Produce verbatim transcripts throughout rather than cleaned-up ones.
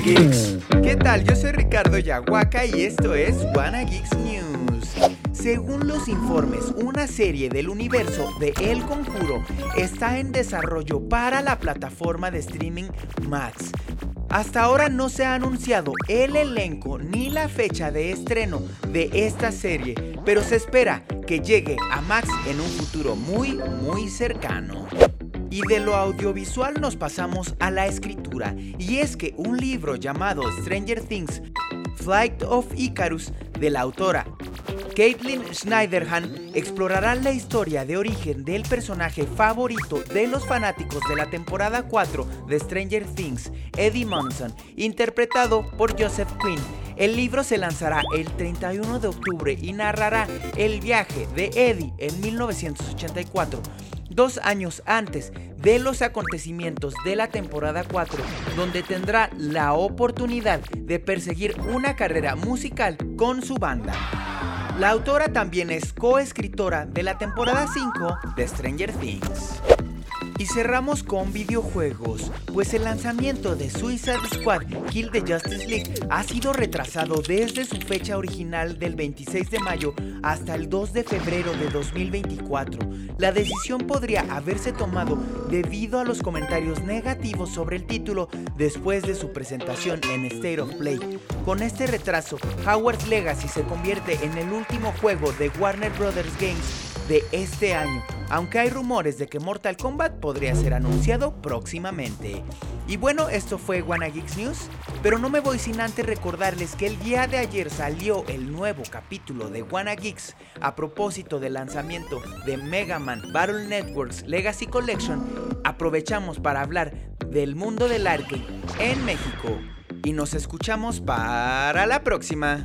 Geeks. ¿Qué tal? Yo soy Ricardo Yahuaca y esto es Wanna Geeks News. Según los informes, una serie del universo de El Conjuro está en desarrollo para la plataforma de streaming Max. Hasta ahora no se ha anunciado el elenco ni la fecha de estreno de esta serie, pero se espera que llegue a Max en un futuro muy, muy cercano. Y de lo audiovisual nos pasamos a la escritura, y es que un libro llamado Stranger Things, Flight of Icarus, de la autora Caitlin Schneiderhan, explorará la historia de origen del personaje favorito de los fanáticos de la temporada cuatro de Stranger Things, Eddie Munson, interpretado por Joseph Quinn. El libro se lanzará el treinta y uno de octubre y narrará el viaje de Eddie en mil novecientos ochenta y cuatro, dos años antes de los acontecimientos de la temporada cuatro, donde tendrá la oportunidad de perseguir una carrera musical con su banda. La autora también es coescritora de la temporada cinco de Stranger Things. Y cerramos con videojuegos, pues el lanzamiento de Suicide Squad Kill the Justice League ha sido retrasado desde su fecha original del veintiséis de mayo hasta el dos de febrero de dos mil veinticuatro. La decisión podría haberse tomado debido a los comentarios negativos sobre el título después de su presentación en State of Play. Con este retraso, Hogwarts Legacy se convierte en el último juego de Warner Brothers Games de este año, aunque hay rumores de que Mortal Kombat podría ser anunciado próximamente. Y bueno, esto fue Wanna Geeks News, pero no me voy sin antes recordarles que el día de ayer salió el nuevo capítulo de Wanna Geeks a propósito del lanzamiento de Mega Man Battle Networks Legacy Collection. Aprovechamos para hablar del mundo del arcade en México y nos escuchamos para la próxima.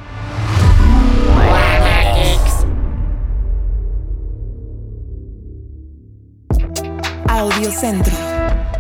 Wanna Geeks. Audio Centro.